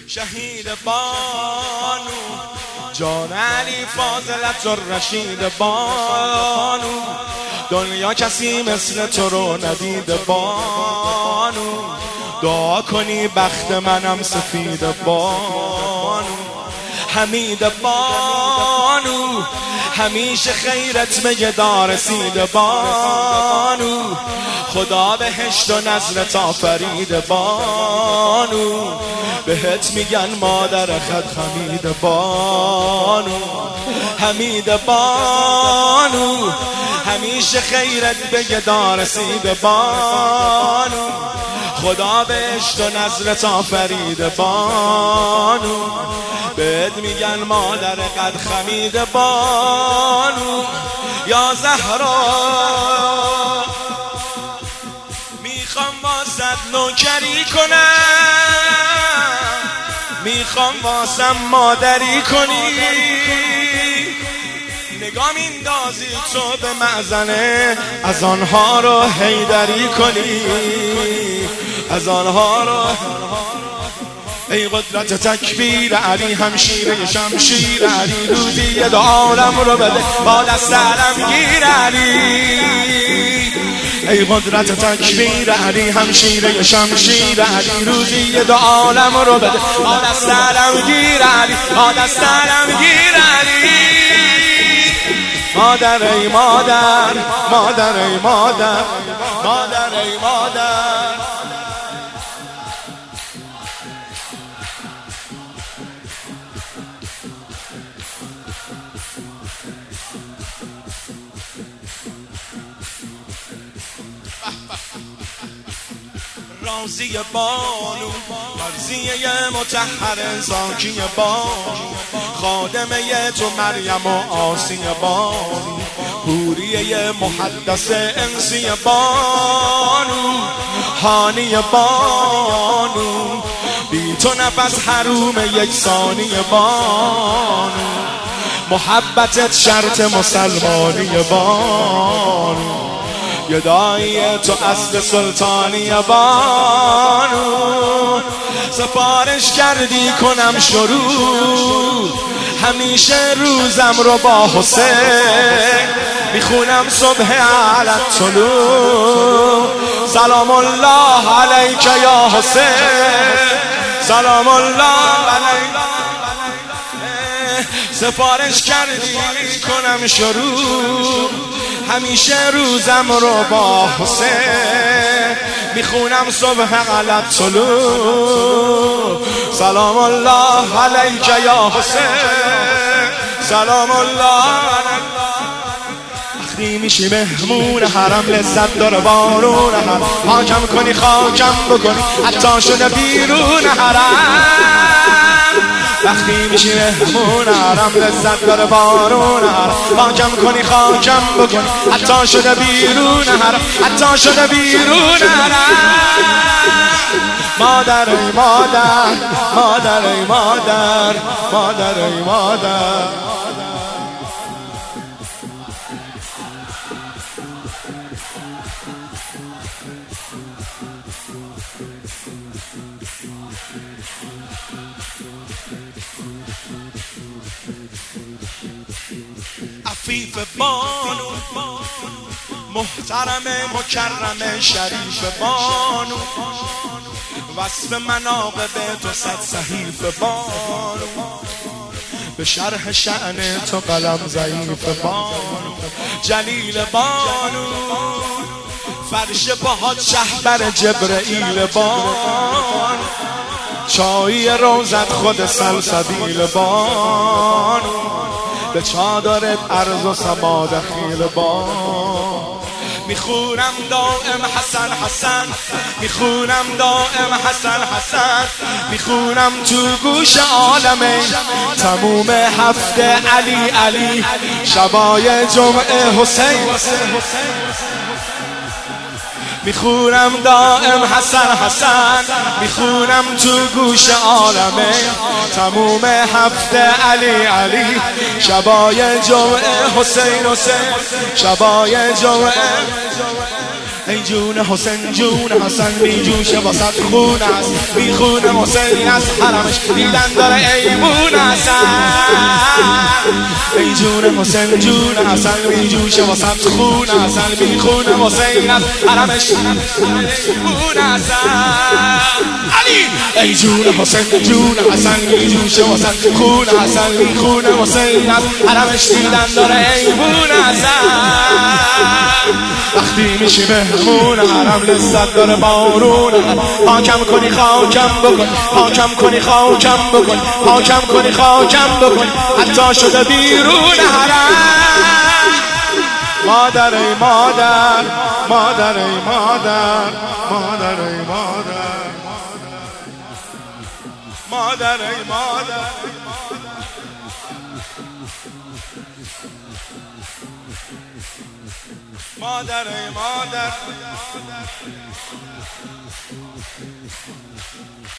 شهید بانو، جان علی فاضلت الرشید بانو، دنیا کسی مثل تو رو ندیده بانو، دعا کنی بخت منم سفید بانو. حمید بانو، همیشه خیرت به گدا رسید بانو، خدا بهشت و نظرت آفرید بانو، بهت میگن مادر خد حمید بانو. حمید بانو، همیشه خیرت به گدا رسید بانو، خدا بهشت و نظرت آفرید بانو، بهت میگن مادر قد خمید بانو. یا زهرا میخوام واسد نوکری کنم، میخوام واسم مادری کنی، نگاه میندازی تو به معزنه، از آنها رو حیدری کنی، از آنها رو. ای قدرت تکبیر علی، همشیره شمشیر علی، روزی یه دو عالم رو بده با دست علمگیر علی. ای قدرت تکبیر علی، همشیره شمشیر علی، روزی یه دو عالم رو بده با دست علمگیر علی، با دست علمگیر علی. مادر ای مادر، مادر ای مادر، مادر ای مادر. رازی بانو، مرزیه مطهر زاکی بانو، خادمه تو مریم و آسی بانو، حوریه محدث انسی بانو، هانی بانو، بی تو نفس حروم یک ثانی بانو، محبتت شرط مسلمانی بانو، گدایی تو اصل سلطانی بانو. سفارش کردی کنم شروع، همیشه روزم رو با حسین میخونم صبح علی الطلوع. سلام الله علیک یا حسین، سلام الله علیک. سفارش کردی کنم شروع، همیشه روزم رو با حسین میخونم صبح علی الطلوع. سلام الله علیک یا حسین، سلام الله علیک. وقتی میشی مهمون حرم، لذت داره بارون حرم، حاکم کنی خاکم بکنی حتی شده بیرون حرم. وقتی میشی مهمون حرم، لذت داره بارون حرم، حاکم کنی خاکم بکنی حتی شده بیرون حرم، حتی شده بیرون حرم. مادر ای مادر، مادر ای مادر، مادر ای مادر. عفیف بانو، محترم مکرم شریف بانو، وصف مناقب تو صد صحیف بانو، به شرح شأن تو قلم ضعیف بانو. جلیل بانو، فرش پاهات شهبر جبرئیل بانو، چای روزت خود سلسبیل بانو، به چادرت عرض و سما دخیل بانو. میخونم دائم حسن حسن، میخونم دائم حسن حسن، میخونم تو گوش عالمه تموم هفته علی علی، شبای جمعه حسین. میخونم دائم حسن حسن، میخونم تو گوش عالمه تموم هفته علی علی، شبای جمعه حسین حسین، شبای جمعه. ای جون حسین جون حسن می جوشه واسه خون است می خونه حسین از حرمش دیدن داره ایمون حسن ای جون حسین جون حسن می جوشه واسه خون حسن می خونه حسین از حرمش ایمون حسن علی ای جون حسین جون حسن می جوشه واسه خون حسن می خونه حسین از حرمش دیدن داره ایمون حسن وقتی میشی مهمون حرم لذت داره بارون حاکم کنی خاکم بکن حاکم کنی خاکم بکن حاکم کنی خاکم بکن حتی شده بیرون حرم مادر ای مادر مادر ای مادر مادر ای مادر مادر ای مادر مادر ای مادر